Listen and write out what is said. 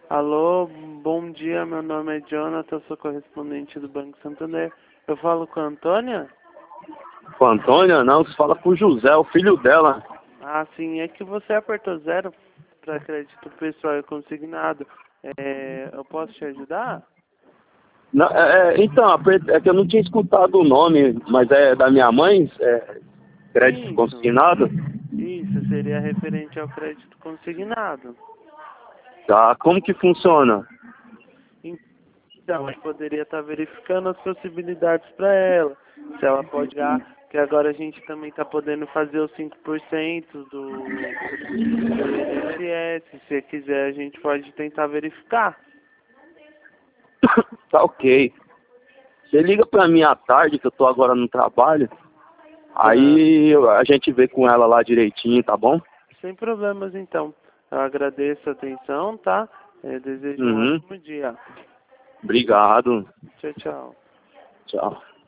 Alô, bom dia, meu nome é Jonathan, sou correspondente do Banco Santander. Eu falo com a Antônia? Com a Antônia? Não, você fala com o José, o filho dela. Ah, sim, é que você apertou 0 para crédito pessoal e consignado. Eu posso te ajudar? Não, então, é que eu não tinha escutado o nome, mas é da minha mãe, crédito Isso, consignado. isso, seria referente ao crédito consignado. Tá, como que funciona? Então, a gente poderia estar verificando as possibilidades para ela. Se ela pode ganhar, que agora a gente também está podendo fazer os 5% do INSS. Se você quiser, a gente pode tentar verificar. Tá ok. Você liga pra mim à tarde, que eu tô agora no trabalho. Tá. Aí a gente vê com ela lá direitinho, tá bom? Sem problemas, então. Eu agradeço a atenção, tá? Desejo um Uhum. ótimo dia. Obrigado. Tchau, tchau. Tchau.